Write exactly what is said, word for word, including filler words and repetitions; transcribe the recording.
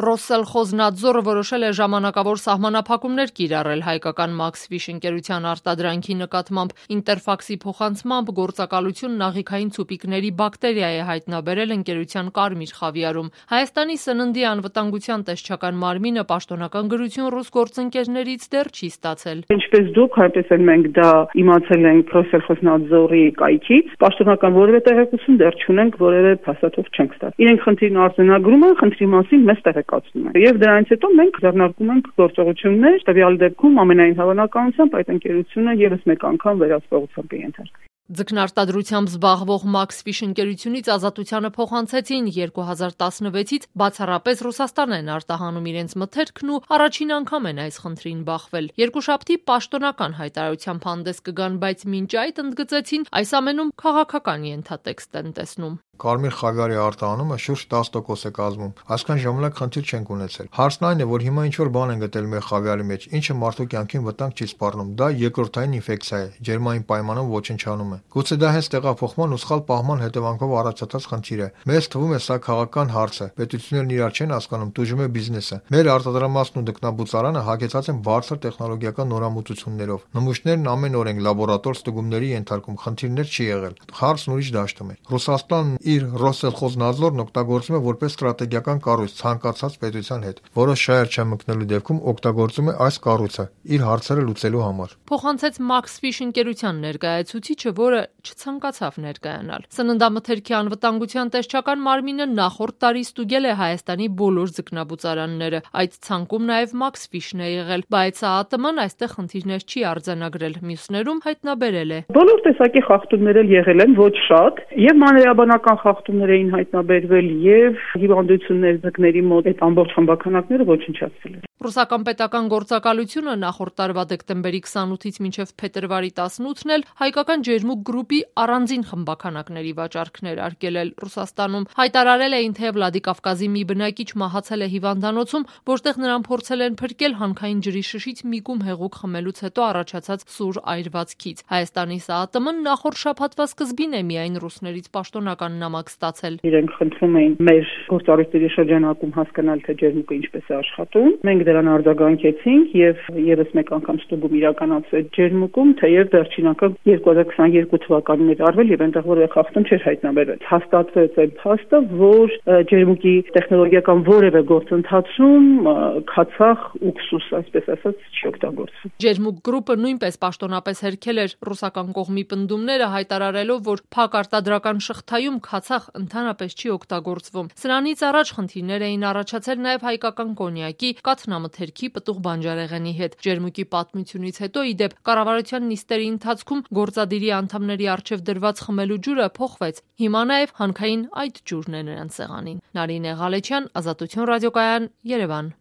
Ռոսսելխոզնադզորը որոշել է ժամանակավոր սահմանափակումներ կիրառել հայկական Maxfish ընկերության արտադրանքի նկատմամբ Ինտերֆաքսի փոխանցմամբ գործակալությունն աղիքային ցուպիկների բակտերիա է հայտնաբերել ընկերության Կարմիր խավիարում։ Հայաստանի սննդի անվտանգության տեսչական մարմինը պաշտոնական գրություն ռուս գործընկերներից դեռ չի ստացել։ Ինչպես դուք, այնպես էլ մենք դա իմացել ենք Ռոսսելխոզնադզորի կայքից, պաշտոնական որևէ տեղեկություն դեռ չունենք, որևէ փաստաթուղթ չենք ստացել։ Իրենք խնդիրն արձանագրում են, խնդրի մասին մեզ տեղեկացնում են։ Եվ դրանից հետո մենք ձեռնարկում ենք գործողություններ, տվյալ դեպքում ամենայն հավանականությամբ այդ ընկերությունը ևս մեկ անգամ վերահսկողության կենթարկվի։ Ձկնարտադրությամբ զբաղվող Maxfish ընկերությունից ազատությանը փոխանցեցին երկու հազար տասնվեցից բացառապես Ռուսաստան են արտահանում իրենց մթերքն ու առաջին անգամ են այս խնդրին բախվել։ Երկուշաբթի պաշտոնական հայտարարությամբ հանդես կգան, բայց մինչ այդ ընդգծեցին, այս ամենում քաղաքական ենթատեքստ են տեսնում։ Կարմիր խավիարի արտահանումը շուրջ տասը տոկոս է կազմում։ Այսքան ժամանակ խնդիր չենք ունեցել։ Հարցն այն է, որ հիմա ինչ որ բան են գտել մեր խավիարի մեջ, ինչը մարդու կյանքին վտանգ չի սպառնում։ Դա երկրորդային ինֆեկցիա է, ջերմային պայմանում ոչնչանում է։ Գուցե դա հենց տեղափոխման ու սխալ պահման հետևանքով առաջացած խնդիր է։ Մեզ թվում է սա քաղաքական հարց է։ Պետություններն իրար չեն հասկանում, տուժում է բիզնեսը։ Մեր արտադրամասն ու դկնաբուծարանը հագեցած են բարձր տեխնոլոգիական նորամուծություններով։ Նմուշներն ամեն օր են լաբորատոր ստուգումների ենթարկում, խնդիրներ չի եղել։ Հարցն ուրիշ դաշտում է։ Ռուսաստանն իր Ռոսսելխոզնադզորն օգտագործում է որպես ստրատեգիական կառույց ցանկացած պետության հետ, որը շահեր չմտնելու դեպքում օգտագործում է այս կառույցը իր հարցերը լուծելու համար։ Փոխանցեց Maxfish ընկերության ներկայացուցիչը, որը չցանկացավ ներկայանալ։ Սննդամթերքի անվտանգության տեսչական մարմինը նախորդ տարի ստուգել է Հայաստանի բոլոր ձկնաբուծարանները։ Այդ ցանկում նաև Maxfish-ն է եղել, բայց ԱԱՏՄ-ն այստեղ խնդիրներ չի արձանագրել, մյուսներում հայտնաբերել է։ Բոլոր տեսակի խախտումներ էլ եղել են, ոչ շատ, եւ մանրէաբանական խախտումներ էին հայտնաբերվել եւ հիվանդություններ ձկների մոտ այդ ամբողջ խմբականակները ոչնչացվել են։ Ռուսական պետական գործակալությունը նախորդ տարվա դեկտեմբերի քսանութից մինչև փետրվարի տասնութն էլ հայկական ջերմուկ գրուպի առանձին խմբականակների վաճառքներ արգելել Ռուսաստանում։ Հայտարարել էին, թե Վլադիկավկազի մի բնակիչ մահացել է հիվանդանոցում, որտեղ նրան փորձել են փրկել հանքային ջրի շշից մի կում հեղուկ խմելուց հետո առաջացած սուր այրվածքից։ Հայաստանի ՍԱԱՏՄ-ն նախորդ շաբաթվա սկզբին է միայն ռուսներից պաշտոնական նամակ ստացել։ Իրենք խնդրում էին մեր գործառույթների շրջանակում հասկանալ, թե ջերմուկը ինչպես է աշխատում։ Մենք դրան արձագանքեցինք եւ եւս մեկ անգամ ստուգում իրականացվեց ջերմուկում, թեև վերջին անգամ երկու հազար քսաներկու թվականին էր արվել եւ այնտեղ որևէ խախտում չէր հայտնաբերվել։ Հաստատվեց այդ փաստը, որ ջերմուկի տեխնոլոգիական որևէ գործընթացում քացախ ուքսուս, այսպես ասած, չի օգտագործվում։ Ջերմուկ գրուպը նույնպես պաշտոնապես հերքել էր ռուսական կողմի պնդումները, հայտարարելով, որ փակ արտադրական շղթայում քացախ ընդհանրապես չի օգտագործվում։ Սրանից առաջ խնդիրներ էին առաջացել նաև հայկական կոնյակի, կաթնամթերքի, պտուղ բանջարեղենի հետ։ Ջերմուկի պատմությունից հետո, ի դեպ, կառավարության նիստերի ընթացքում գործադիրի անդամների առջև դրված խմելու ջուրը փոխվեց։ Հիմա նաև հանքային այդ ջուրն է նրանց սեղանին։ Նարինե Ղալեչյան, Ազատություն ռադիոկայան, Երևան։